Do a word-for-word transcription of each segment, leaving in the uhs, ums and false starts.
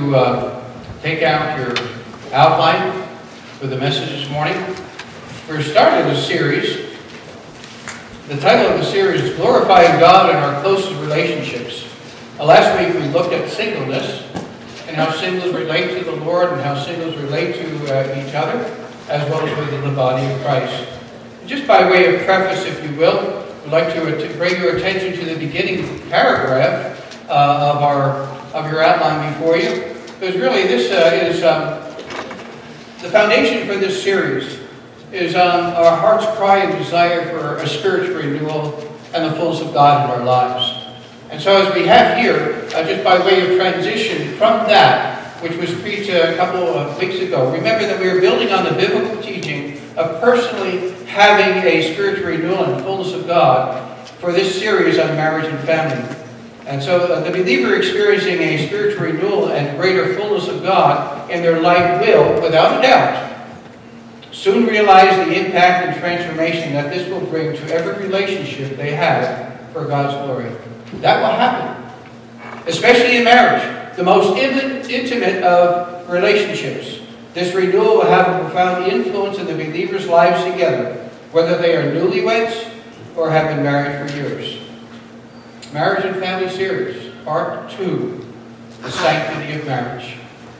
to uh, take out your outline for the message this morning. We're starting a series. The title of the series is Glorifying God in Our Closest Relationships. Uh, last week we looked at singleness and how singles relate to the Lord and how singles relate to uh, each other, as well as within the body of Christ. Just by way of preface, if you will, I'd like to, to bring your attention to the beginning paragraph uh, of our of your outline before you, because really this uh, is um, the foundation for this series is um, our heart's cry and desire for a spiritual renewal and the fullness of God in our lives. And so as we have here, uh, just by way of transition from that, which was preached a couple of weeks ago, remember that we are building on the biblical teaching of personally having a spiritual renewal and fullness of God for this series on marriage and family. And so uh, the believer experiencing a spiritual renewal and greater fullness of God in their life will, without a doubt, soon realize the impact and transformation that this will bring to every relationship they have for God's glory. That will happen, especially in marriage, the most intimate of relationships. This renewal will have a profound influence in the believers' lives together, whether they are newlyweds or have been married for years. Marriage and Family Series, Part two, The Sanctity of Marriage.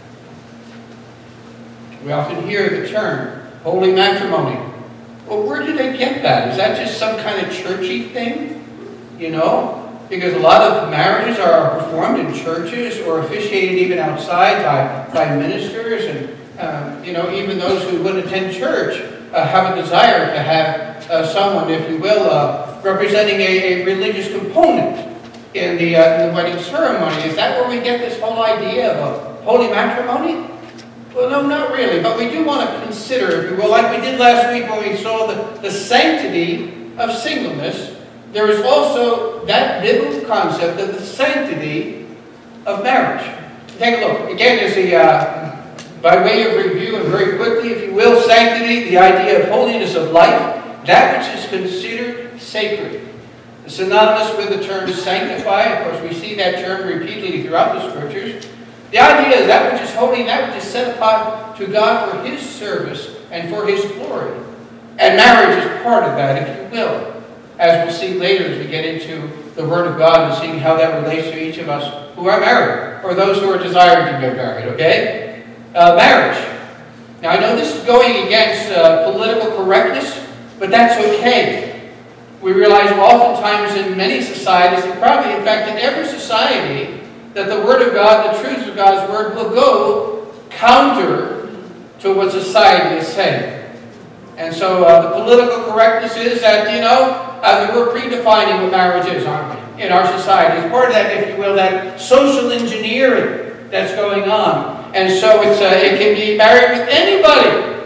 We often hear the term, holy matrimony. Well, where did they get that? Is that just some kind of churchy thing? You know? Because a lot of marriages are performed in churches or officiated even outside by, by ministers. And, um, you know, even those who wouldn't attend church uh, have a desire to have uh, someone, if you will, uh, representing a, a religious component in the, uh, in the wedding ceremony. Is that where we get this whole idea of a holy matrimony? Well, no, not really. But we do want to consider, if you will, like we did last week when we saw the, the sanctity of singleness, there is also that biblical concept of the sanctity of marriage. Take a look. Again, there's the, uh, by way of review and very quickly, if you will, sanctity, the idea of holiness of life, that which is considered sacred. Synonymous with the term sanctify. Of course, we see that term repeatedly throughout the Scriptures. The idea is that which is holy, that which is set apart to God for His service and for His glory. And marriage is part of that, if you will, as we'll see later as we get into the Word of God and seeing how that relates to each of us who are married, or those who are desiring to get married, okay? Uh, marriage. Now, I know this is going against uh, political correctness, but that's okay. We realize oftentimes in many societies, and probably in fact in every society, that the Word of God, the truth of God's Word, will go counter to what society is saying. And so uh, the political correctness is that, you know, uh, we're predefining what marriage is, aren't we, in our society. It's part of that, if you will, that social engineering that's going on. And so it's uh, it can be married with anybody.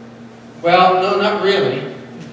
Well, no, not really.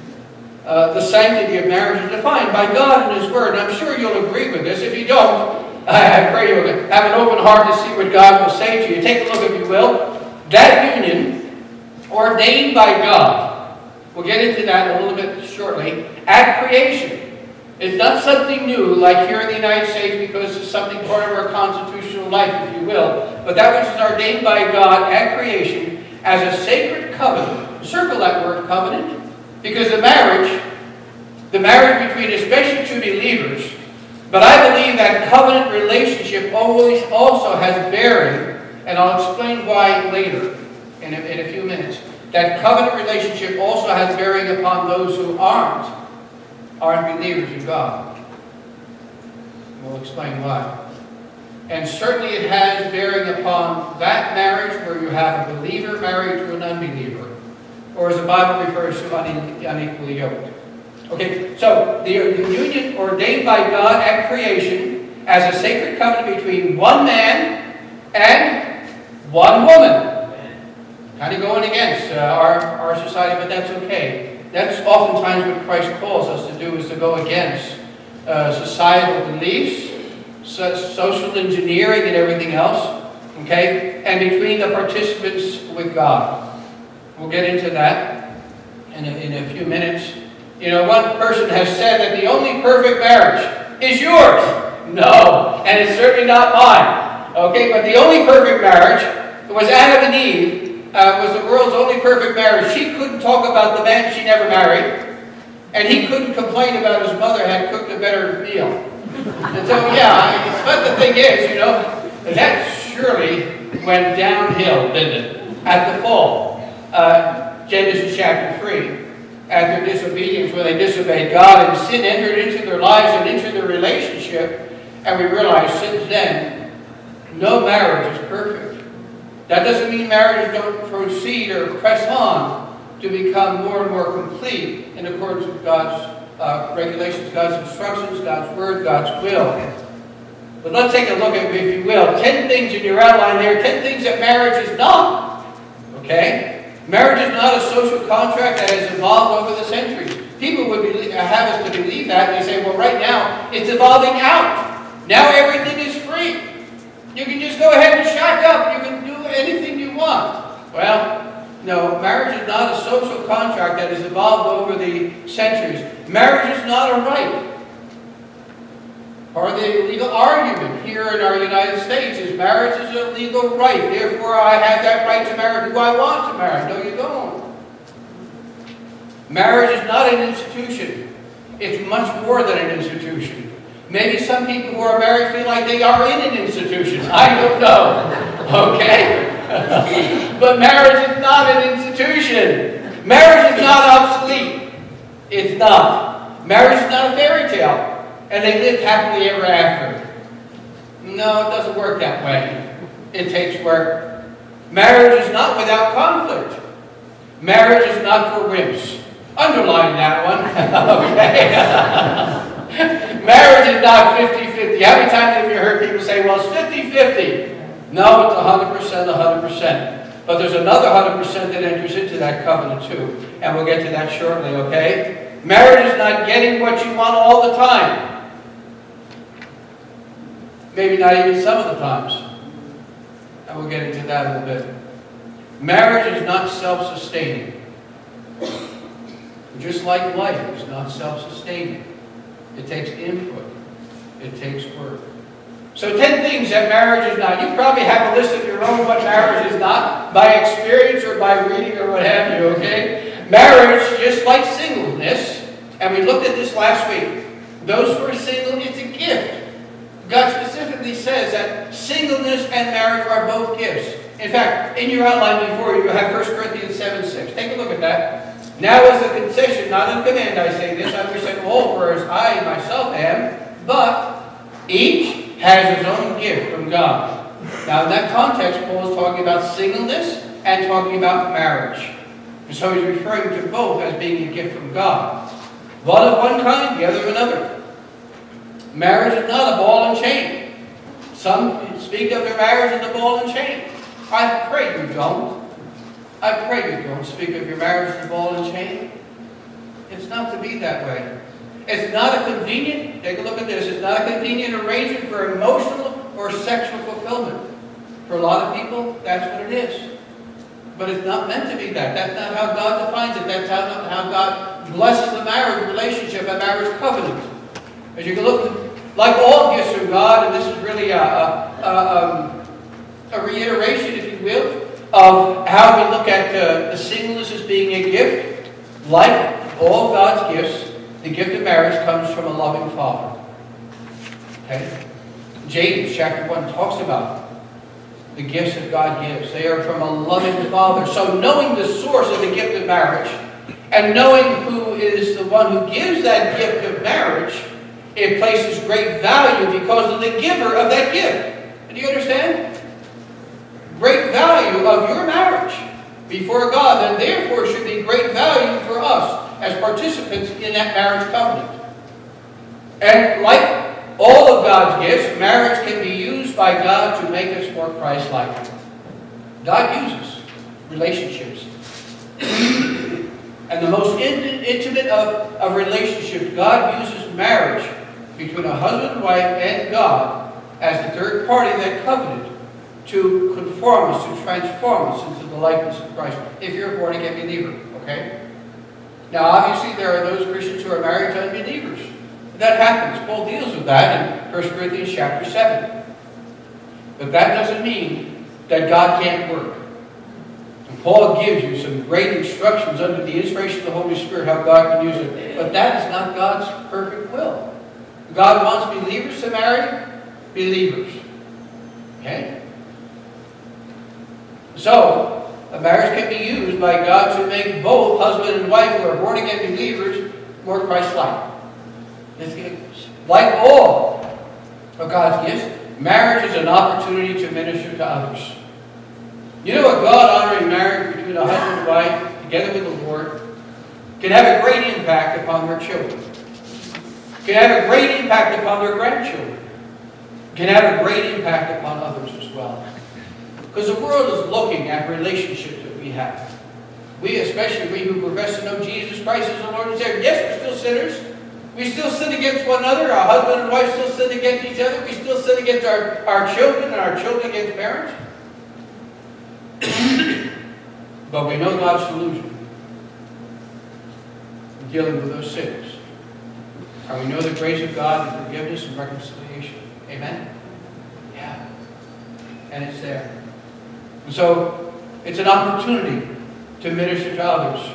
Uh, the sanctity of marriage is defined by God and His Word. And I'm sure you'll agree with this. If you don't, I pray you'll have an open heart to see what God will say to you. Take a look, if you will. That union, ordained by God, we'll get into that a little bit shortly, at creation. It's not something new, like here in the United States, because it's something part of our constitutional life, if you will. But that which is ordained by God at creation as a sacred covenant. Circle that word, covenant. Because the marriage, the marriage between especially two believers, but I believe that covenant relationship always also has bearing, and I'll explain why later in a, in a few minutes. That covenant relationship also has bearing upon those who aren't, aren't believers in God. We'll explain why. And certainly it has bearing upon that marriage where you have a believer married to an unbeliever, or as the Bible refers to, unequally yoked. Okay, so the, the union ordained by God at creation as a sacred covenant between one man and one woman. Kind of going against uh, our, our society, but that's okay. That's oftentimes what Christ calls us to do, is to go against uh, societal beliefs, so, social engineering and everything else, okay, and between the participants with God. We'll get into that in a, in a few minutes. You know, one person has said that the only perfect marriage is yours. No, and it's certainly not mine. Okay, but the only perfect marriage was Adam and Eve, uh, was the world's only perfect marriage. She couldn't talk about the man she never married, and he couldn't complain about his mother had cooked a better meal. And so, yeah, I mean, but the thing is, you know, that surely went downhill, didn't it? At the fall. Uh, Genesis chapter three. At their disobedience, when they disobeyed God, and sin entered into their lives and into their relationship, and we realize since then, no marriage is perfect. That doesn't mean marriages don't proceed or press on to become more and more complete in accordance with God's uh, regulations, God's instructions, God's word, God's will. But let's take a look at, if you will, ten things in your outline there, ten things that marriage is not. Okay? Marriage is not a social contract that has evolved over the centuries. People would believe, have us to believe that, and they say, well, right now, it's evolving out. Now everything is free. You can just go ahead and shack up. You can do anything you want. Well, no, marriage is not a social contract that has evolved over the centuries. Marriage is not a right. Or the legal argument here in our United States is marriage is a legal right. Therefore, I have that right to marry who I want to marry. No, you don't. Marriage is not an institution. It's much more than an institution. Maybe some people who are married feel like they are in an institution. I don't know. Okay? But marriage is not an institution. Marriage is not obsolete. It's not. Marriage is not a fairy tale. And they lived happily ever after. No, it doesn't work that way. It takes work. Marriage is not without conflict. Marriage is not for wimps. Underline that one. Okay? Marriage is not fifty-fifty. How many times have you heard people say, well, it's fifty-fifty? No, it's one hundred percent, one hundred percent. But there's another one hundred percent that enters into that covenant too. And we'll get to that shortly, okay? Marriage is not getting what you want all the time. Maybe not even some of the times. And we'll get into that in a bit. Marriage is not self-sustaining. Just like life is not self-sustaining. It takes input. It takes work. So ten things that marriage is not. You probably have a list of your own what marriage is not by experience or by reading or what have you, okay? Marriage, just like singleness, and we looked at this last week. Those who are single, it's a gift. God specifically says that singleness and marriage are both gifts. In fact, in your outline before you, you have First Corinthians seven six. Take a look at that. Now is a concession, not a command, I say this. I wish that all were as I myself am, but each has his own gift from God. Now, in that context, Paul is talking about singleness and talking about marriage. And so he's referring to both as being a gift from God. One of one kind, the other of another. Marriage is not a ball and chain. Some speak of their marriage as a ball and chain. I pray you don't. I pray you don't speak of your marriage as a ball and chain. It's not to be that way. It's not a convenient, take a look at this, it's not a convenient arrangement for emotional or sexual fulfillment. For a lot of people, that's what it is. But it's not meant to be that. That's not how God defines it. That's how, how God blesses the marriage relationship, a marriage covenant. As you can look, like all gifts from God, and this is really a, a, a, um, a reiteration, if you will, of how we look at uh, the singleness as being a gift. Like all God's gifts, the gift of marriage comes from a loving Father. Okay? James chapter one talks about the gifts that God gives. They are from a loving Father. So knowing the source of the gift of marriage, and knowing who is the one who gives that gift of marriage, it places great value because of the giver of that gift. Do you understand? Great value of your marriage before God, and therefore should be great value for us as participants in that marriage covenant. And like all of God's gifts, marriage can be used by God to make us more Christ-like. God uses relationships. And the most in- intimate of, of relationships, God uses marriage between a husband and wife and God as the third party of that covenant to conform us, to transform us into the likeness of Christ, if you're a born-again believer, okay? Now, obviously, there are those Christians who are married to unbelievers. That happens. Paul deals with that in First Corinthians chapter seven. But that doesn't mean that God can't work. And Paul gives you some great instructions under the inspiration of the Holy Spirit how God can use it. But that is not God's perfect will. God wants believers to marry believers. Okay? So, a marriage can be used by God to make both husband and wife who are born-again believers more Christ-like. Like all of God's gifts, marriage is an opportunity to minister to others. You know, a God-honoring marriage between a husband and wife, together with the Lord, can have a great impact upon their children. Can have a great impact upon their grandchildren. Can have a great impact upon others as well. Because the world is looking at relationships that we have. We, especially we who profess to know Jesus Christ as the Lord and Savior, yes, we're still sinners. We still sin against one another. Our husband and wife still sin against each other. We still sin against our, our children and our children against parents. But we know God's solution in dealing with those sins. And we know the grace of God and forgiveness and reconciliation. Amen? Yeah. And it's there. And so, it's an opportunity to minister to others.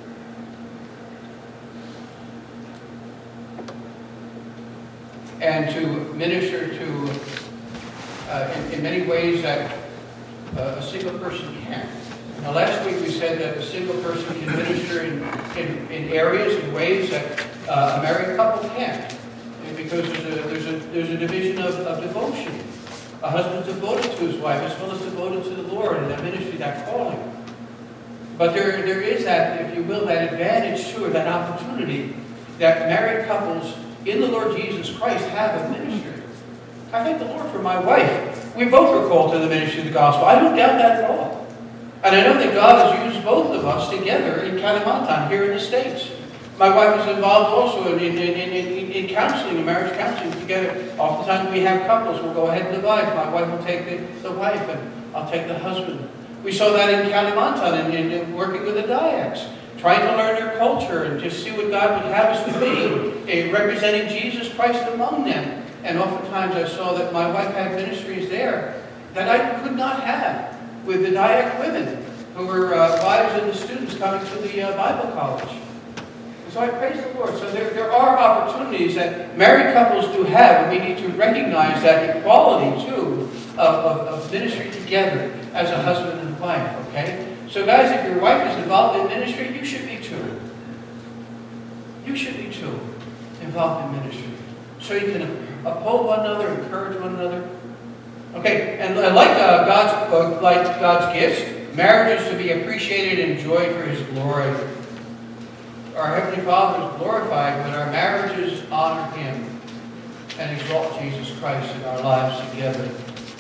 And to minister to, uh, in, in many ways that uh, a single person can. Now, last week we said that a single person can minister in, in, in areas and ways that uh, a married couple can't. Because there's a, there's a, there's a division of, of devotion. A husband's devoted to his wife as well as devoted to the Lord and that ministry, that calling. But there, there is that, if you will, that advantage to it, that opportunity that married couples in the Lord Jesus Christ have of ministry. I thank the Lord for my wife. We both are called to the ministry of the gospel. I don't doubt that at all. And I know that God has used both of us together in Kalimantan, here in the States. My wife is involved also in, in, in, in, in counseling, in marriage counseling together. Oftentimes we have couples. We'll go ahead and divide. My wife will take the, the wife and I'll take the husband. We saw that in Kalimantan and in, in working with the Dayaks, trying to learn their culture and just see what God would have us to be, representing Jesus Christ among them. And oftentimes I saw that my wife had ministries there that I could not have with the Dayak women who were uh, wives of the students coming to the uh, Bible college. And so I praise the Lord. So there, there are opportunities that married couples do have, and we need to recognize that equality, too, of, of, of ministry together as a husband and wife, okay? So guys, if your wife is involved in ministry, you should be too. You should be too involved in ministry. So you can uphold one another, encourage one another. Okay, and like uh, God's uh, like God's gifts, marriage is to be appreciated and enjoyed for His glory. Our Heavenly Father is glorified when our marriages honor Him and exalt Jesus Christ in our lives together.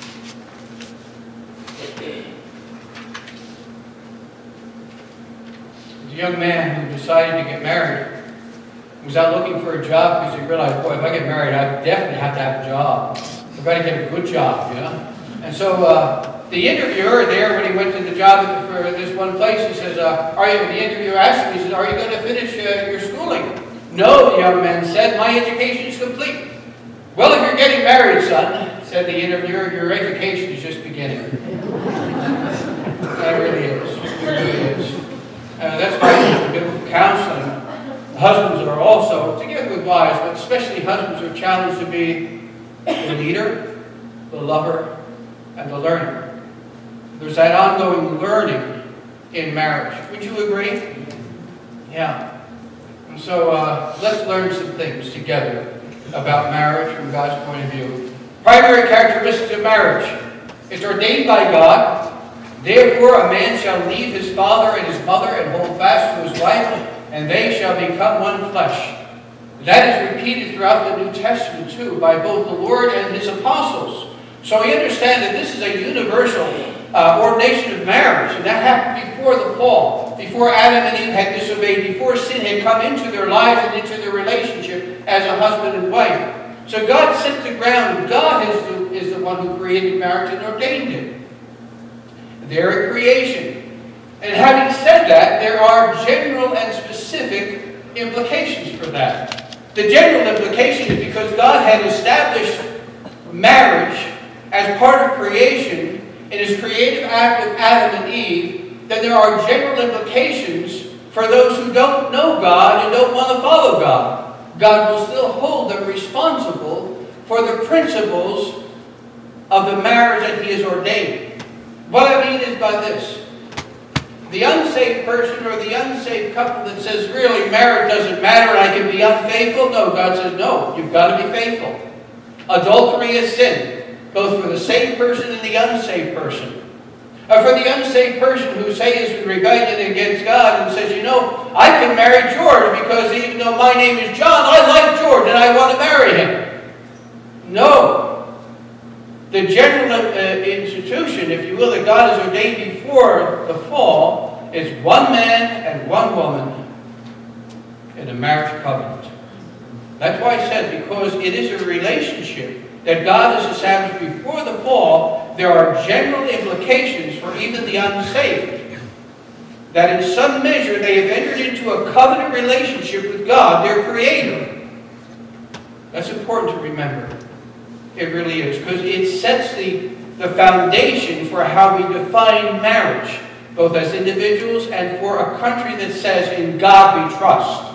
The young man who decided to get married was out looking for a job because he realized, boy, if I get married, I definitely have to have a job. I've got to get a good job, you know? And so uh, the interviewer there, when he went to the job at the, for this one place, he says, uh, are you, the interviewer asked him, he says, are you going to finish uh, your schooling? No, the young man said, my education is complete. Well, if you're getting married, son, said the interviewer, your education is just beginning. That really is. It really is. Uh, that's why biblical counseling. Husbands are also, together with wives, but especially husbands are challenged to be the leader, the lover, and the learner. There's that ongoing learning in marriage. Would you agree? Yeah. And so uh, let's learn some things together about marriage from God's point of view. Primary characteristics of marriage. It's ordained by God. Therefore a man shall leave his father and his mother and hold fast to his wife, and they shall become one flesh. That is repeated throughout the New Testament too, by both the Lord and His apostles. So we understand that this is a universal uh, ordination of marriage, and that happened before the fall, before Adam and Eve had disobeyed, before sin had come into their lives and into their relationship as a husband and wife. So God set the ground, and God is the, is the one who created marriage and ordained it. They're a creation. And having said that, there are general and specific implications for that. The general implication is because God had established marriage as part of creation, in his creative act of Adam and Eve, then there are general implications for those who don't know God and don't want to follow God. God will still hold them responsible for the principles of the marriage that he has ordained. What I mean is by this. The unsaved person or the unsaved couple that says, really, marriage doesn't matter and I can be unfaithful. No, God says, no, you've got to be faithful. Adultery is sin, both for the saved person and the unsaved person. Or for the unsaved person who says in rebellion against God and says, you know, I can marry George because even though my name is John, I like George and I want to marry him. No. The general uh, institution, if you will, that God has ordained before the fall is one man and one woman in a marriage covenant. That's why I said, because it is a relationship that God has established before the fall, there are general implications for even the unsaved. That in some measure they have entered into a covenant relationship with God, their Creator. That's important to remember. It really is, because it sets the, the foundation for how we define marriage, both as individuals and for a country that says, in God we trust.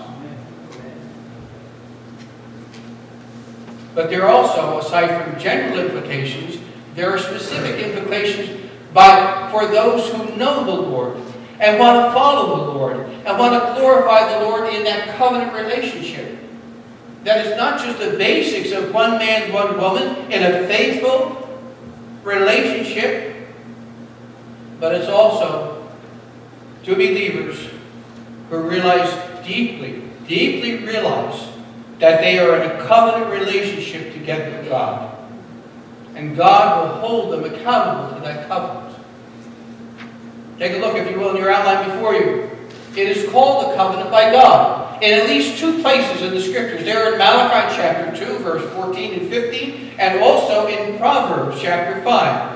But there are also, aside from general implications, there are specific implications by, for those who know the Lord and want to follow the Lord and want to glorify the Lord in that covenant relationship. That is not just the basics of one man, one woman in a faithful relationship, but it's also to believers who realize deeply, deeply realize that they are in a covenant relationship together with God. And God will hold them accountable to that covenant. Take a look, if you will, in your outline before you. It is called the covenant by God. In at least two places in the Scriptures. They're in Malachi chapter two, verse fourteen and fifteen, and also in Proverbs chapter five.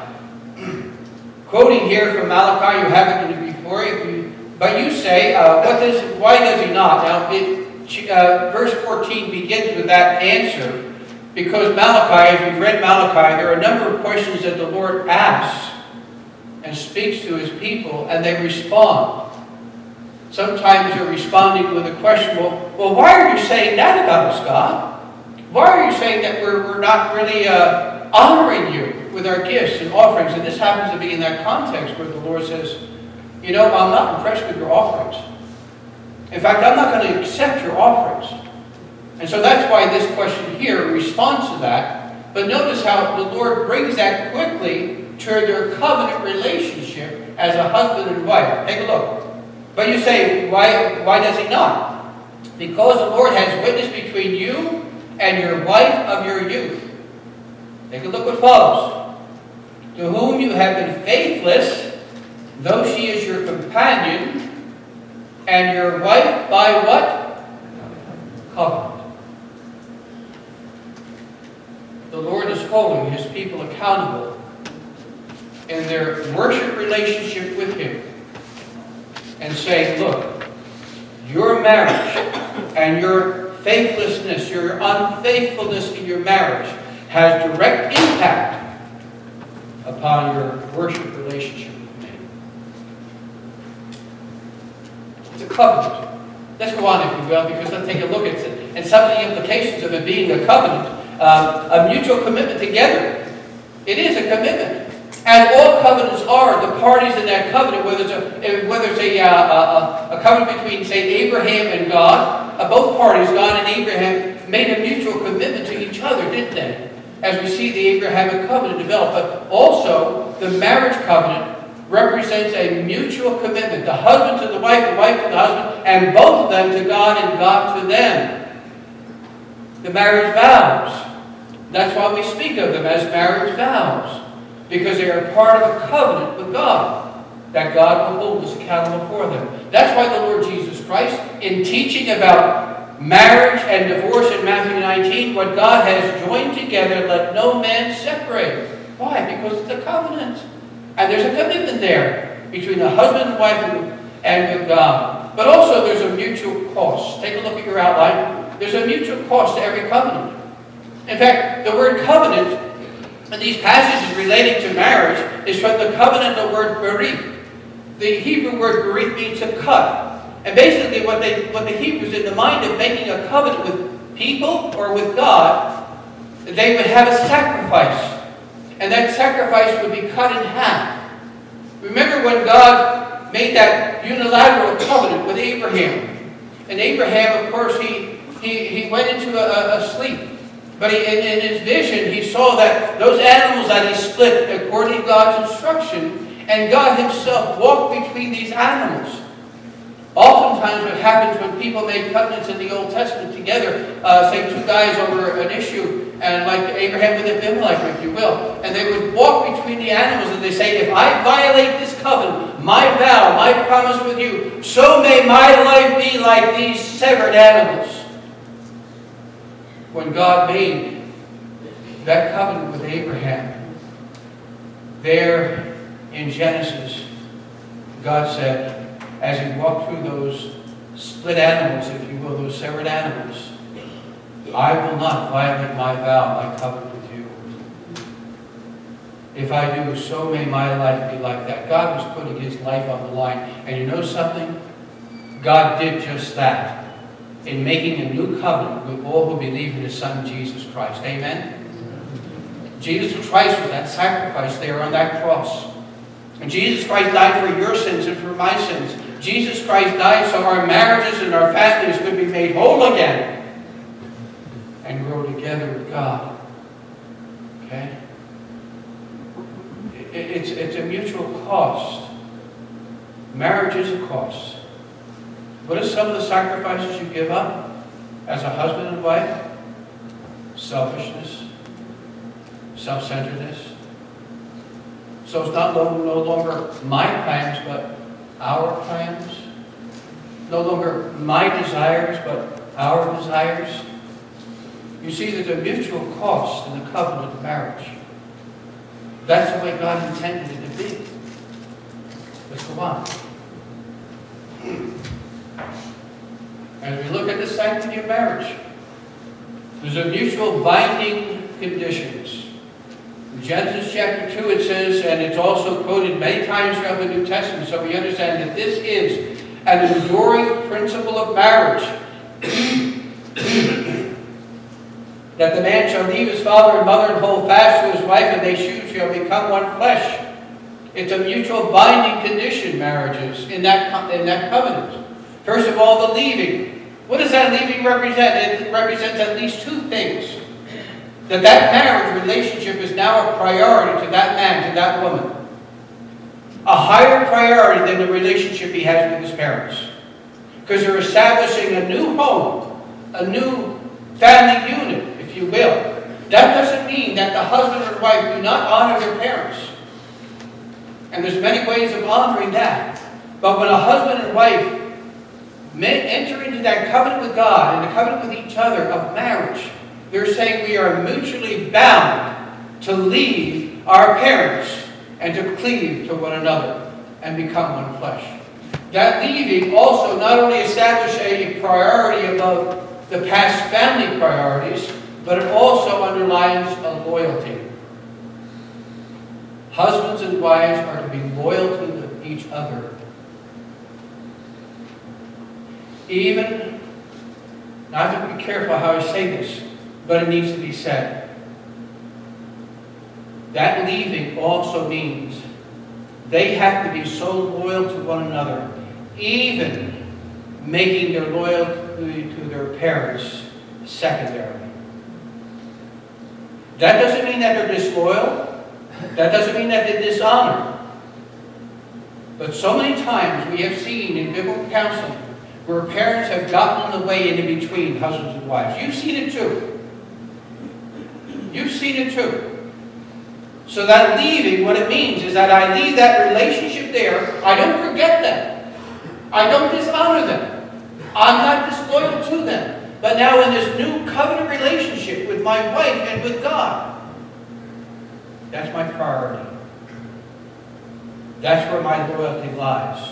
Quoting here from Malachi, you have it before you, but you say, uh, what does, why does he not? Now, it, uh, verse fourteen begins with that answer, because Malachi, if you've read Malachi, there are a number of questions that the Lord asks and speaks to his people, and they respond. Sometimes they're responding with a question, well, well why are you saying that about us, God? Why are you saying that we're, we're not really uh, honoring you with our gifts and offerings? And this happens to be in that context where the Lord says, you know, I'm not impressed with your offerings. In fact, I'm not going to accept your offerings. And so that's why this question here responds to that. But notice how the Lord brings that quickly to their covenant relationship as a husband and wife. Take a look. But you say, why, why does he not? Because the Lord has witnessed between you and your wife of your youth. Take a look what follows. To whom you have been faithless, though she is your companion, and your wife by what? Covenant. The Lord is holding his people accountable in their worship relationship with him. And saying, look, your marriage and your faithlessness, your unfaithfulness in your marriage has direct impact upon your worship relationship with me. It's a covenant. Let's go on, if you will, because let's take a look at it and some of the implications of it being a covenant, um, a mutual commitment together. It is a commitment. As all covenants are, the parties in that covenant, whether it's a, whether it's a, uh, a, a covenant between, say, Abraham and God, uh, both parties, God and Abraham, made a mutual commitment to each other, didn't they? As we see the Abrahamic covenant develop. But also, the marriage covenant represents a mutual commitment. The husband to the wife, the wife to the husband, and both of them to God and God to them. The marriage vows. That's why we speak of them as marriage vows. Because they are part of a covenant with God, that God will hold us accountable for them. That's why the Lord Jesus Christ, in teaching about marriage and divorce in Matthew nineteen, what God has joined together, let no man separate. Why? Because it's a covenant. And there's a commitment there between the husband and wife and with God. But also there's a mutual cost. Take a look at your outline. There's a mutual cost to every covenant. In fact, the word covenant And these passages relating to marriage is from the covenantal word berith. The Hebrew word berith means to cut. And basically what, they, what the Hebrews, in the mind of making a covenant with people or with God, they would have a sacrifice. And that sacrifice would be cut in half. Remember when God made that unilateral covenant with Abraham. And Abraham, of course, he, he, he went into a, a sleep. But he, in, in his vision, he saw that those animals that he split according to God's instruction, and God himself walked between these animals. Oftentimes what happens when people make covenants in the Old Testament together, uh, say two guys over an issue, and like Abraham with Abimelech, if you will, and they would walk between the animals and they say, if I violate this covenant, my vow, my promise with you, so may my life be like these severed animals. When God made that covenant with Abraham, there in Genesis, God said, as he walked through those split animals, if you will, those severed animals, I will not violate my vow, my covenant with you. If I do, so may my life be like that. God was putting his life on the line. And you know something? God did just that in making a new covenant with all who believe in his Son, Jesus Christ. Amen? Jesus Christ was that sacrifice there on that cross. And Jesus Christ died for your sins and for my sins. Jesus Christ died so our marriages and our families could be made whole again and grow together with God. Okay? It's, it's a mutual cost. Marriage is a cost. What are some of the sacrifices you give up as a husband and wife? Selfishness, self-centeredness. So it's not no, no longer my plans, but our plans. No longer my desires, but our desires. You see, there's a mutual cost in the covenant of marriage. That's the way God intended it to be. Let's go on. As we look at the sanctity of marriage, there's a mutual binding conditions. In Genesis chapter two it says, and it's also quoted many times throughout the New Testament, so we understand that this is an enduring principle of marriage. That the man shall leave his father and mother and hold fast to his wife, and they two shall become one flesh. It's a mutual binding condition, marriages, in that, in that covenant. First of all, the leaving. What does that leaving represent? It represents at least two things. That that marriage relationship is now a priority to that man, to that woman. A higher priority than the relationship he has with his parents. Because they're establishing a new home, a new family unit, if you will. That doesn't mean that the husband or wife do not honor their parents. And there's many ways of honoring that. But when a husband and wife enter into that covenant with God and the covenant with each other of marriage, they're saying we are mutually bound to leave our parents and to cleave to one another and become one flesh. That leaving also not only establishes a priority above the past family priorities, but it also underlines a loyalty. Husbands and wives are to be loyal to each other. Even, now I have to be careful how I say this, but it needs to be said. That leaving also means they have to be so loyal to one another, even making their loyalty to their parents secondary. That doesn't mean that they're disloyal. That doesn't mean that they dishonor. But so many times we have seen in biblical counseling where parents have gotten in the way and in between husbands and wives. You've seen it too. You've seen it too. So that leaving, what it means is that I leave that relationship there. I don't forget them. I don't dishonor them. I'm not disloyal to them. But now in this new covenant relationship with my wife and with God, that's my priority. That's where my loyalty lies.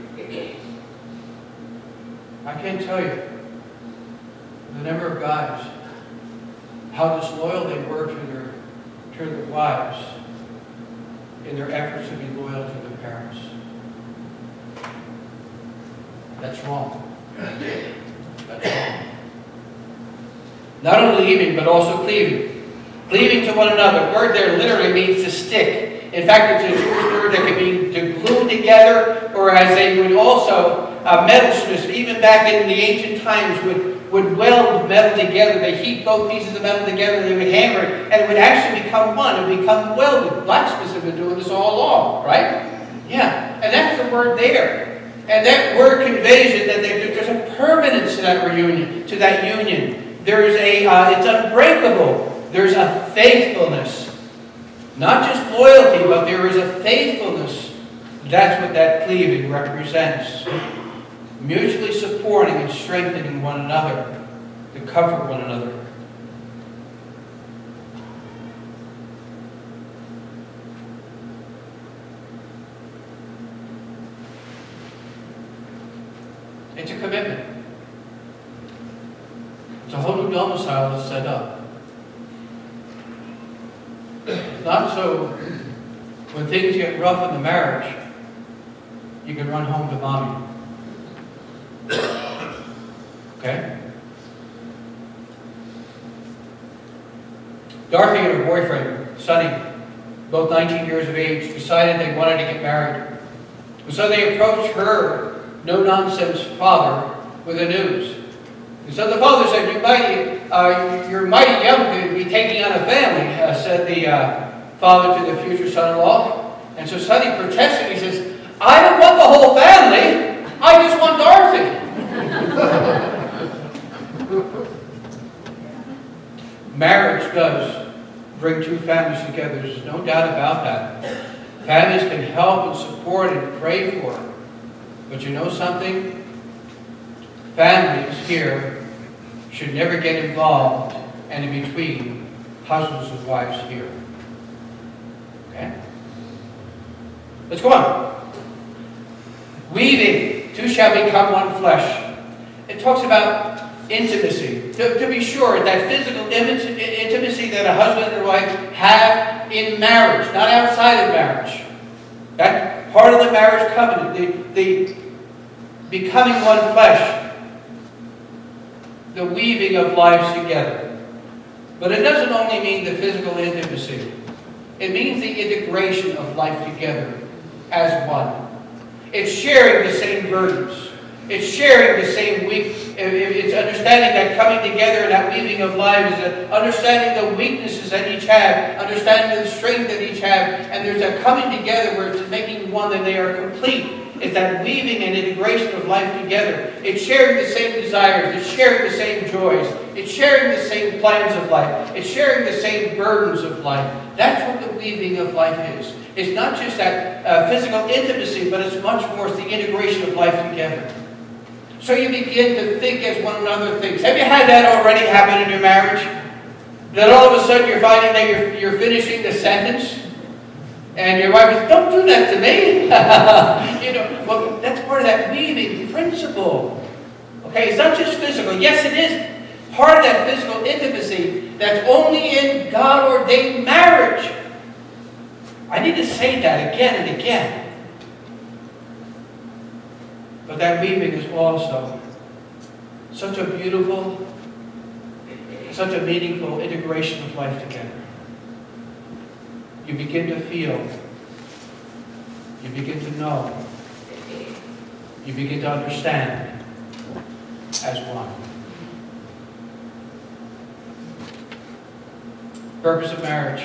I can't tell you the number of guys, how disloyal they were to their to their wives in their efforts to be loyal to their parents. That's wrong. That's wrong. Not only leaving, but also cleaving. Cleaving to one another. The word there literally means to stick. In fact, it's a Jewish word that can mean to glue together, or as they would also, uh, metalsmiths, even back in the ancient times, would, would weld metal together. They heat both pieces of metal together, they would hammer it, and it would actually become one. It would become welded. Blacksmiths have been doing this all along, right? Yeah, and that's the word there. And that word conveys it that there's a permanence to that reunion, to that union. There's a, uh, it's unbreakable. There's a faithfulness. Not just loyalty, but there is a faithfulness. That's what that cleaving represents. Mutually supporting and strengthening one another to comfort one another. It's a commitment. It's a whole new domicile that's set up. Not so when things get rough in the marriage, you can run home to mommy. Okay? Dorothy and her boyfriend, Sonny, both nineteen years of age, decided they wanted to get married. And so they approached her no-nonsense father with the news. And so the father said, you mighty, uh, you're mighty young to be taking on a family, uh, said the uh, father to the future son-in-law. And so Sonny protested. He says, I don't want the whole family. I just want Dorothy. Marriage does bring two families together. There's no doubt about that. Families can help and support and pray for. But you know something? Families here should never get involved and in between husbands and wives here. Okay? Let's go on. Weaving, two shall become one flesh. It talks about intimacy. To, to be sure, that physical intimacy that a husband and wife have in marriage, not outside of marriage. That's part of the marriage covenant, the, the becoming one flesh. The weaving of lives together. But it doesn't only mean the physical intimacy. It means the integration of life together as one. It's sharing the same burdens. It's sharing the same weak. It's understanding that coming together in that weaving of lives is understanding the weaknesses that each have, understanding the strength that each have, and there's a coming together where it's making one that they are complete. It's that weaving and integration of life together. It's sharing the same desires. It's sharing the same joys. It's sharing the same plans of life. It's sharing the same burdens of life. That's what the weaving of life is. It's not just that uh, physical intimacy, but it's much more. It's the integration of life together. So you begin to think as one another thinks. Have you had that already happen in your marriage? That all of a sudden you're finding that you're, you're finishing the sentence? And your wife says, don't do that to me. You know, well, that's part of that weaving principle. Okay, it's not just physical. Yes, it is part of that physical intimacy that's only in God-ordained marriage. I need to say that again and again. But that weaving is also such a beautiful, such a meaningful integration of life together. You begin to feel. You begin to know. You begin to understand as one. Purpose of marriage.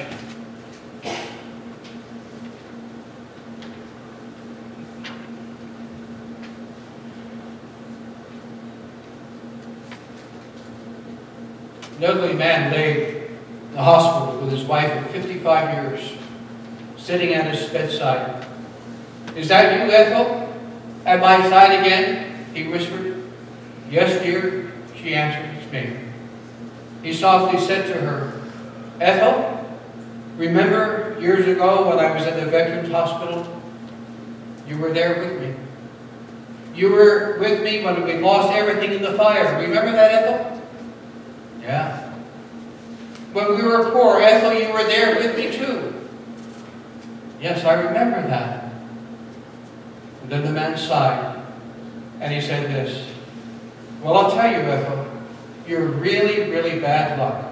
An elderly man lay in the hospital with his wife for fifty-five years, sitting at his bedside. Is that you, Ethel? At my side again? He whispered. Yes, dear, she answered. It's me. He softly said to her, Ethel, remember years ago when I was at the Veterans Hospital? You were there with me. You were with me when we lost everything in the fire. Remember that, Ethel? Yeah. When we were poor, Ethel, you were there with me too. Yes, I remember that. And then the man sighed, and he said this, well, I'll tell you, Ethel, you're really, really bad luck.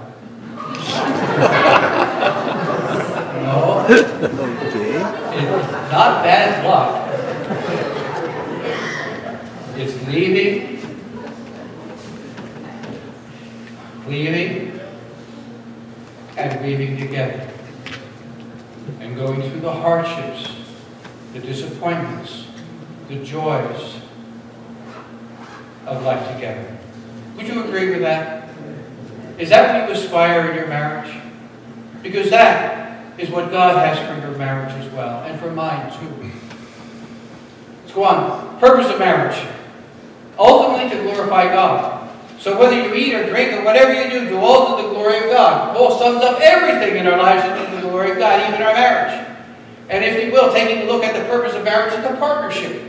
No, Okay. it's not bad luck. It's leaving, leaving, and weaving together. And going through the hardships, the disappointments, the joys of life together. Would you agree with that? Is that what you aspire in your marriage? Because that is what God has for your marriage as well, and for mine too. Let's go on. Purpose of marriage. Ultimately to glorify God. So whether you eat or drink or whatever you do, do all to the glory of God. Paul sums up everything in our lives to the glory of God, even our marriage. And if you will, taking a look at the purpose of marriage, it's a partnership.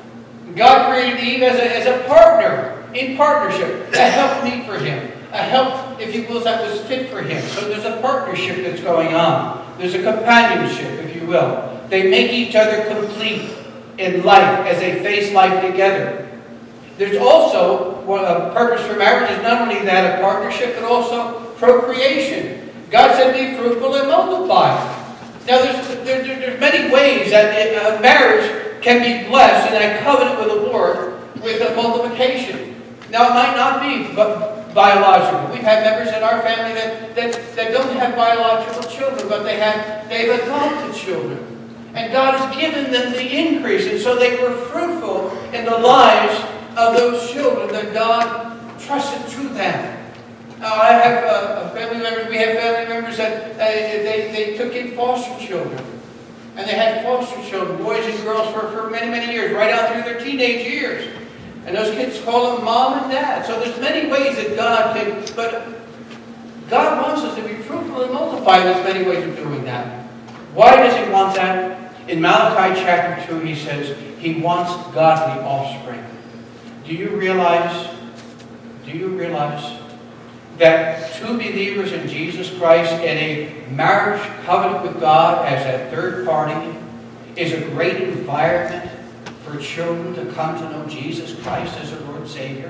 God created Eve as a, as a partner, in partnership, a helpmeet for him. A help, if you will, that was fit for him. So there's a partnership that's going on. There's a companionship, if you will. They make each other complete in life as they face life together. There's also a purpose for marriage is not only that of partnership, but also procreation. God said, be fruitful and multiply. Now, there's, there, there's many ways that a marriage can be blessed in that covenant with the Lord with a multiplication. Now, it might not be but biological. We've had members in our family that, that, that don't have biological children, but they have, they've adopted children. And God has given them the increase, and so they were fruitful in the lives of those children that God trusted to them. Now, I have a, a family member, we have family members that uh, they, they took in foster children. And they had foster children, boys and girls, for, for many, many years, right out through their teenage years. And those kids call them mom and dad. So there's many ways that God can, but God wants us to be fruitful and multiply. There's many ways of doing that. Why does he want that? In Malachi chapter two, he says, he wants godly offspring. Do you realize, do you realize that two believers in Jesus Christ in a marriage covenant with God as a third party is a great environment for children to come to know Jesus Christ as their Lord and Savior?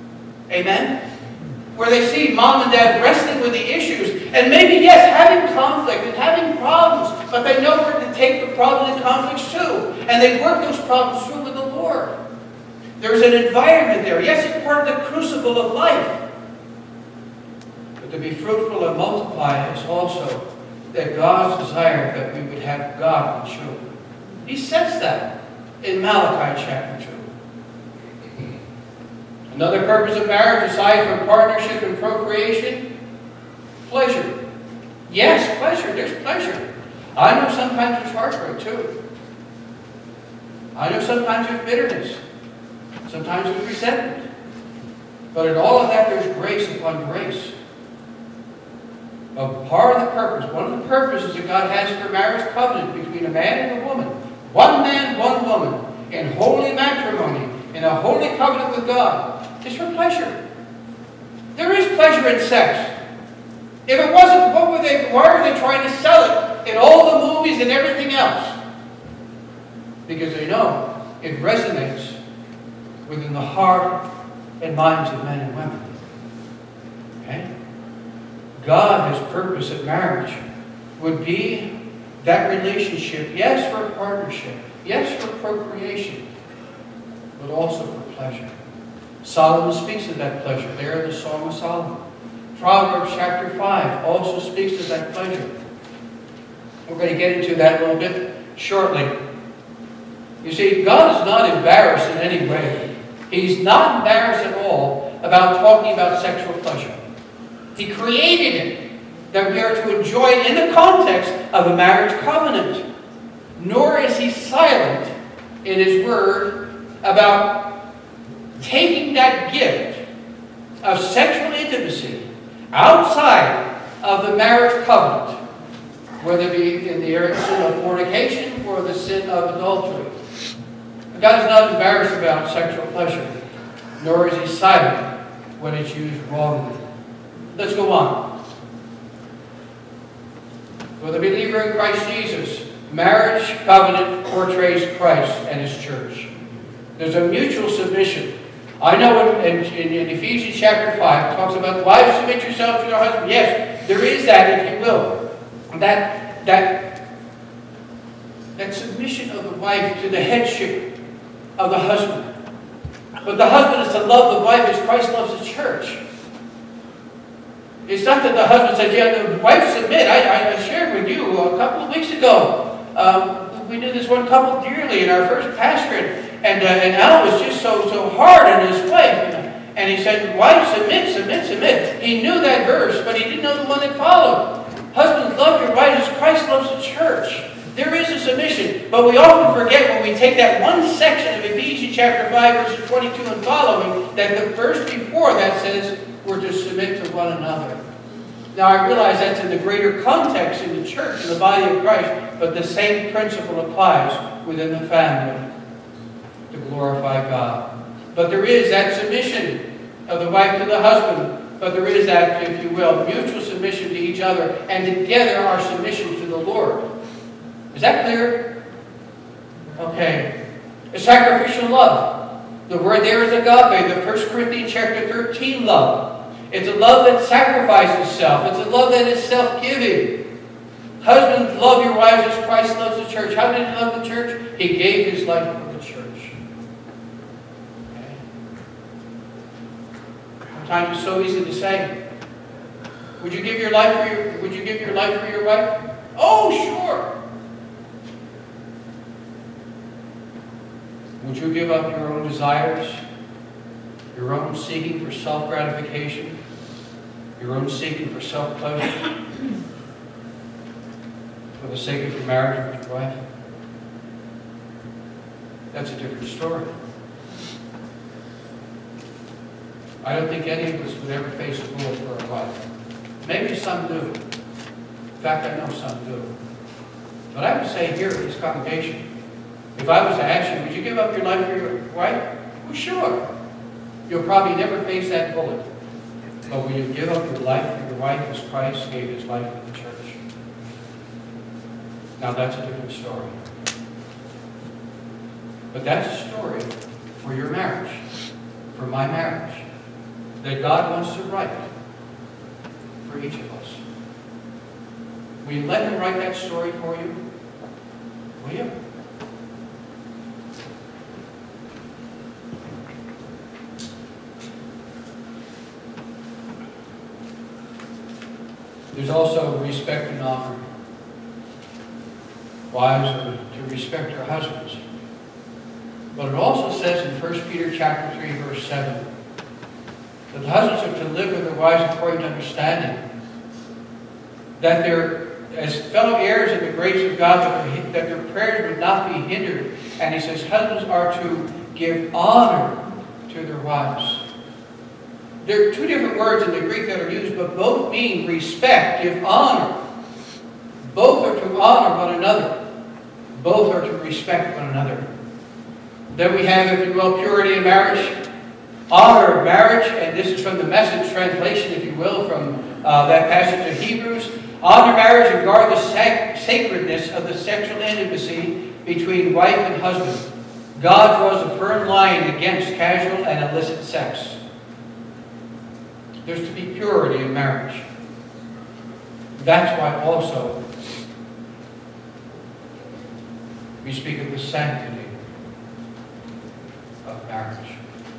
Amen? Where they see mom and dad wrestling with the issues, and maybe, yes, having conflict and having problems, but they know where to take the problems and conflicts to, and they work those problems through with the Lord. There's an environment there. Yes, it's part of the crucible of life. But to be fruitful and multiply is also that God's desire that we would have godly children. He says that in Malachi chapter two. Another purpose of marriage, aside from partnership and procreation, pleasure. Yes, pleasure. There's pleasure. I know sometimes there's heartbreak too. I know sometimes there's bitterness. Sometimes there's resentment. But in all of that, there's grace upon grace. But part of the purpose, one of the purposes that God has for marriage covenant between a man and a woman, one man, one woman, in holy matrimony, in a holy covenant with God, is for pleasure. There is pleasure in sex. If it wasn't, what were they, why are they trying to sell it in all the movies and everything else? Because they know it resonates within the heart and minds of men and women. Okay? God has purpose that marriage would be that relationship, yes, for partnership, yes, for procreation, but also for pleasure. Solomon speaks of that pleasure there in the Song of Solomon. Proverbs chapter five also speaks of that pleasure. We're going to get into that a little bit shortly. You see, God is not embarrassed in any way. He's not embarrassed at all about talking about sexual pleasure. He created it that we are to enjoy it in the context of a marriage covenant. Nor is he silent in his word about taking that gift of sexual intimacy outside of the marriage covenant, whether it be in the area of sin of fornication or the sin of adultery. God is not embarrassed about sexual pleasure, nor is he silent when it's used wrongly. Let's go on. For the believer in Christ Jesus, marriage covenant portrays Christ and His church. There's a mutual submission. I know in, in, in Ephesians chapter five, it talks about wives, submit yourselves to your husband. Yes, there is that, if you will. That, that, that submission of the wife to the headship of the husband. But the husband is to love the wife as Christ loves the church. It's not that the husband says, yeah, the wife submit. I, I shared with you a couple of weeks ago. Um, we knew this one couple dearly in our first pastorate. And, uh, and Al was just so, so hard on his wife. And he said, wife, submit, submit, submit. He knew that verse, but he didn't know the one that followed. Husbands, love your wives as Christ loves the church. There is a submission, but we often forget when we take that one section of Ephesians chapter five, verses twenty-two and following, that the verse before that says we're to submit to one another. Now I realize that's in the greater context in the church, in the body of Christ, but the same principle applies within the family to glorify God. But there is that submission of the wife to the husband, but there is that, if you will, mutual submission to each other, and together our submission to the Lord. Is that clear? Okay. A sacrificial love. The word there is agape, the First Corinthians chapter thirteen love. It's a love that sacrifices self. It's a love that is self-giving. Husbands, love your wives as Christ loves the church. How did He love the church? He gave His life for the church. Okay. Sometimes it's so easy to say, would you give your life for your would you give your life for your wife? Oh, sure. Would you give up your own desires, your own seeking for self-gratification, your own seeking for self-pleasure, for the sake of your marriage with your wife? That's a different story. I don't think any of us would ever face a bullet for our wife. Maybe some do. In fact, I know some do. But I would say here in this congregation, if I was to ask you, would you give up your life for your wife? Well, sure. You'll probably never face that bullet. But will you give up your life for your wife as Christ gave His life for the church? Now that's a different story. But that's a story for your marriage, for my marriage, that God wants to write for each of us. Will you let Him write that story for you? Will you? There's also respect and honor. Wives are to respect their husbands. But it also says in First Peter chapter three, verse seven, that the husbands are to live with their wives according to understanding. That they're, as fellow heirs of the grace of God, that their, that their prayers would not be hindered. And he says husbands are to give honor to their wives. There are two different words in the Greek that are used, but both mean respect, give honor. Both are to honor one another. Both are to respect one another. Then we have, if you will, purity in marriage, honor of marriage, and this is from the Message translation, if you will, from uh, that passage of Hebrews. Honor marriage and guard the sac sacredness of the sexual intimacy between wife and husband. God draws a firm line against casual and illicit sex. There's to be purity in marriage. That's why also we speak of the sanctity of marriage.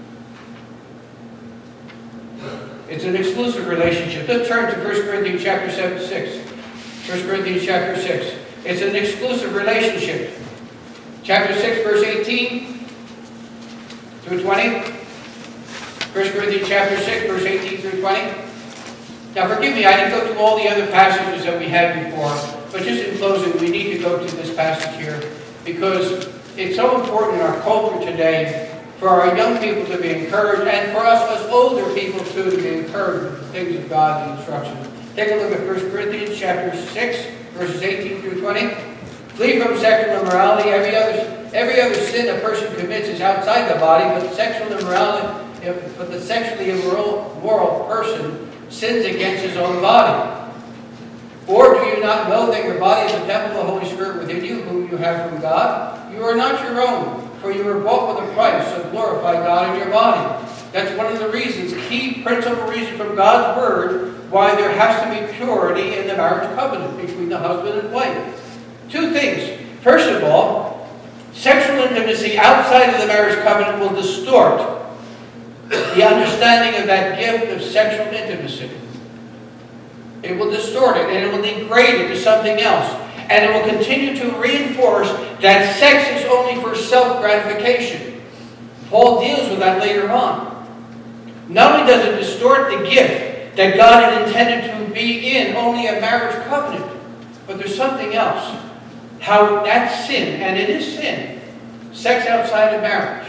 It's an exclusive relationship. Let's turn to First Corinthians chapter seven, six. First Corinthians chapter six. It's an exclusive relationship. Chapter six, verse eighteen through twenty. First Corinthians chapter six, verse eighteen through twenty. Now forgive me, I didn't go through all the other passages that we had before, but just in closing, we need to go to this passage here because it's so important in our culture today for our young people to be encouraged and for us as older people too to be encouraged with the things of God and instructions. Take a look at First Corinthians chapter six, verses eighteen through twenty. Flee from sexual immorality. Every other, every other sin a person commits is outside the body, but sexual immorality If, but the sexually immoral moral person sins against his own body. Or do you not know that your body is the temple of the Holy Spirit within you, whom you have from God? You are not your own, for you were bought with a price, so glorify God in your body. That's one of the reasons, key principal reason from God's Word, why there has to be purity in the marriage covenant between the husband and wife. Two things. First of all, sexual intimacy outside of the marriage covenant will distort the understanding of that gift of sexual intimacy. It will distort it, and it will degrade it to something else. And it will continue to reinforce that sex is only for self-gratification. Paul deals with that later on. Not only does it distort the gift that God had intended to be in only a marriage covenant, but there's something else. How that sin, and it is sin, sex outside of marriage,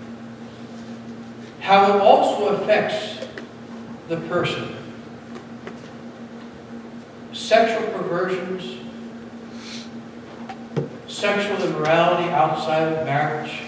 how it also affects the person. Sexual perversions, sexual immorality outside of marriage,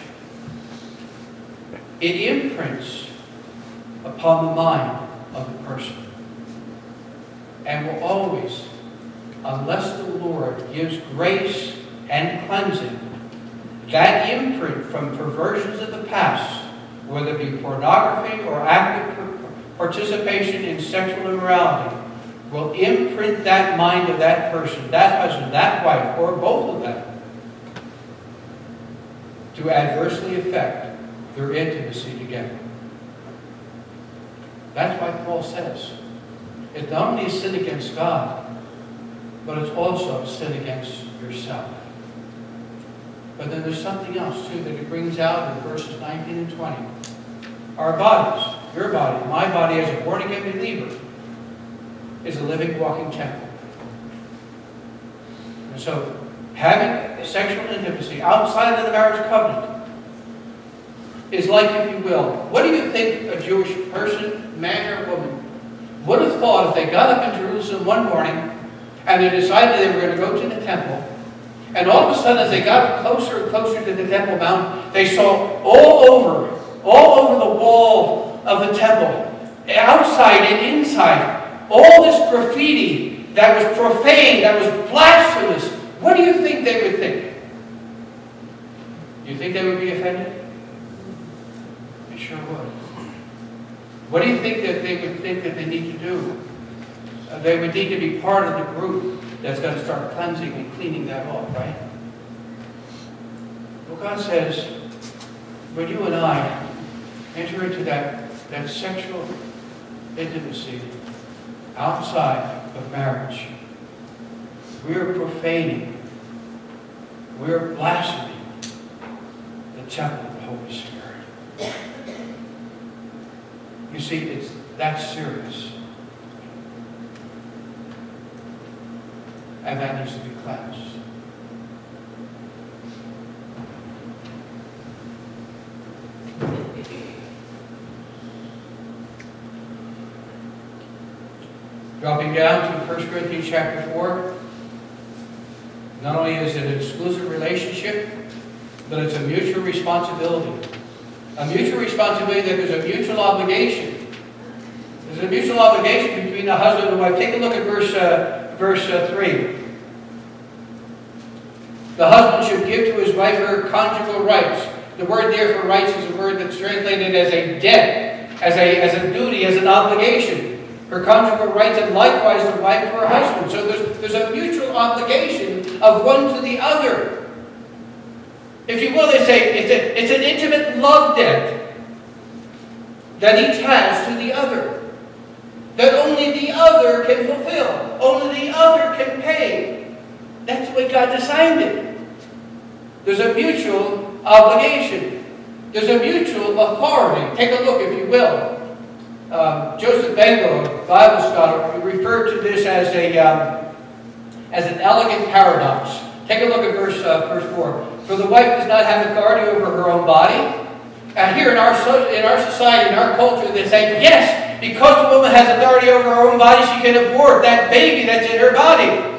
it imprints upon the mind of the person and will always, unless the Lord gives grace and cleansing, that imprint from perversions of the past, whether it be pornography or active participation in sexual immorality, will imprint that mind of that person, that husband, that wife, or both of them, to adversely affect their intimacy together. That's why Paul says, it's not only a sin against God, but it's also a sin against yourself. But then there's something else too that it brings out in verses nineteen and twenty. Our bodies, your body, my body as a born-again believer, is a living, walking temple. And so, having sexual intimacy outside of the marriage covenant is like, if you will, what do you think a Jewish person, man or woman, would have thought if they got up in Jerusalem one morning and they decided they were going to go to the temple, and all of a sudden as they got closer and closer to the Temple Mount, they saw all over, all over the wall of the temple, outside and inside, all this graffiti that was profane, that was blasphemous. What do you think they would think? Do you think they would be offended? They sure would. What do you think that they would think that they need to do? Uh, they would need to be part of the group that's going to start cleansing and cleaning that off, right? Well, God says, when you and I enter into that, that sexual intimacy outside of marriage, we are profaning, we are blaspheming the temple of the Holy Spirit. You see, it's that serious. And that needs to be cleansed. Dropping down to First Corinthians chapter four, not only is it an exclusive relationship, but it's a mutual responsibility. A mutual responsibility that there's a mutual obligation. There's a mutual obligation between the husband and wife. Take a look at verse, uh, verse uh, three. The husband should give to his wife her conjugal rights. The word there for rights is a word that's translated as a debt, as a, as a duty, as an obligation. Her conjugal rights, and likewise the wife to her husband. So there's, there's a mutual obligation of one to the other. If you will, they say it's, a, it's an intimate love debt that each has to the other, that only the other can fulfill, only the other can pay. That's the way God designed it. There's a mutual obligation. There's a mutual authority. Take a look, if you will. Um, Joseph Bengo, a Bible scholar, referred to this as a um, as an elegant paradox. Take a look at verse uh, verse four. For the wife does not have authority over her own body. And here in our so, in our society, in our culture, they say yes, because the woman has authority over her own body, she can abort that baby that's in her body.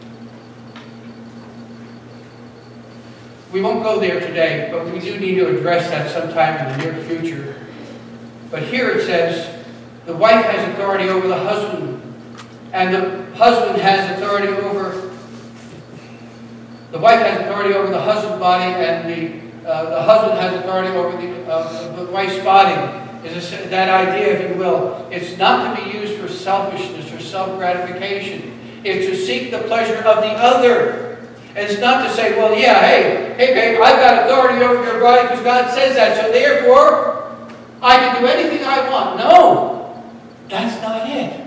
We won't go there today, but we do need to address that sometime in the near future. But here it says, the wife has authority over the husband. And the husband has authority over, the wife has authority over the husband's body, and the, uh, the husband has authority over the, uh, the wife's body. Is a, that idea, if you will. It's not to be used for selfishness or self-gratification. It's to seek the pleasure of the other. And it's not to say, well, yeah, hey, hey, babe, I've got authority over your body because God says that, so therefore, I can do anything I want. No, that's not it.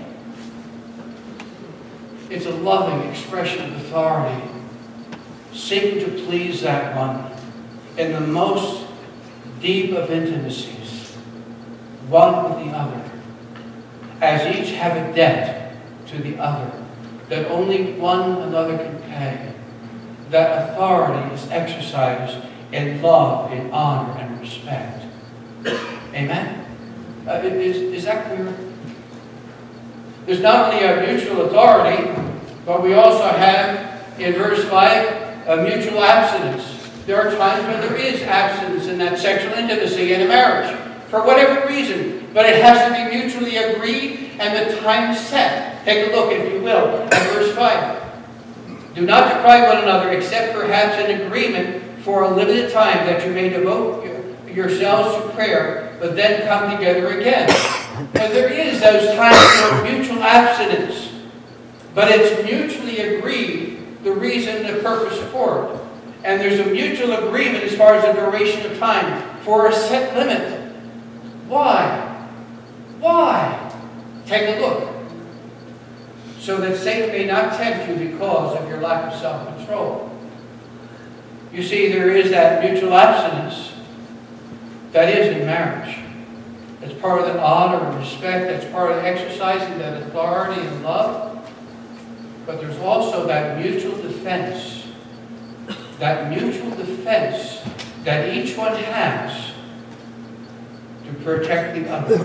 It's a loving expression of authority, seeking to please that one in the most deep of intimacies, one with the other, as each have a debt to the other that only one another can pay. That authority is exercised in love, in honor, and respect. Amen? Uh, is, is that clear? There's not only a mutual authority, but we also have, in verse five, a mutual abstinence. There are times when there is abstinence in that sexual intimacy in a marriage, for whatever reason, but it has to be mutually agreed and the time set. Take a look, if you will, at verse five. Do not deprive one another, except perhaps in agreement for a limited time, that you may devote yourselves to prayer, but then come together again. And there is those times of mutual abstinence, but it's mutually agreed, the reason, the purpose for it. And there's a mutual agreement as far as the duration of time for a set limit. Why? Why? Take a look. So that Satan may not tempt you because of your lack of self-control. You see, there is that mutual abstinence that is in marriage. It's part of that honor and respect. That's part of exercising that authority and love. But there's also that mutual defense. That mutual defense that each one has to protect the other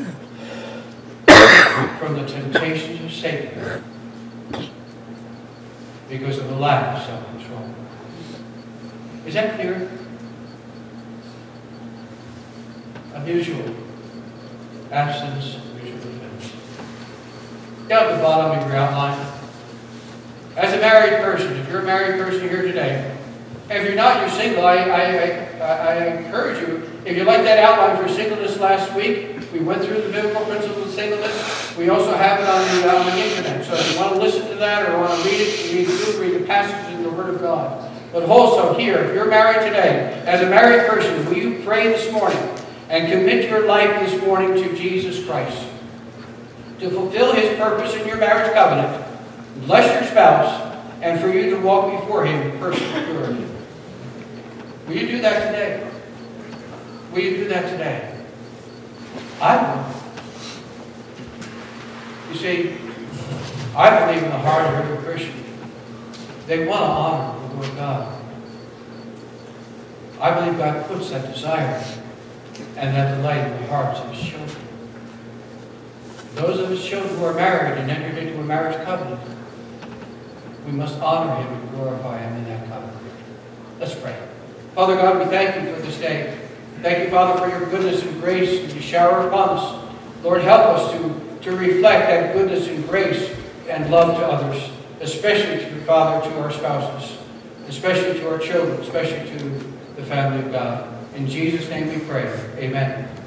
from the temptations of Satan because of the lack of self-control. Is that clear? A mutual absence, mutual defense. Down at the bottom of your outline. As a married person, if you're a married person here today, and if you're not, you're single, I, I, I, I encourage you, if you like that outline for singleness last week, we went through the biblical principles of singleness. We also have it on the, on the internet. So if you want to listen to that or want to read it, you need to read the passage in the Word of God. But also here, if you're married today, as a married person, will you pray this morning and commit your life this morning to Jesus Christ to fulfill His purpose in your marriage covenant, bless your spouse, and for you to walk before Him in perfect purity? Will you do that today? Will you do that today? I will. You see, I believe in the heart of every Christian, they want to honor the Lord God. I believe God puts that desire and that delight in the hearts of His children. Those of His children who are married and entered into a marriage covenant, we must honor Him and glorify Him in that covenant. Let's pray. Father God, we thank You for this day. Thank You, Father, for Your goodness and grace that You shower upon us. Lord, help us to, to reflect that goodness and grace and love to others, especially to Father, to our spouses, especially to our children, especially to the family of God. In Jesus' name we pray. Amen.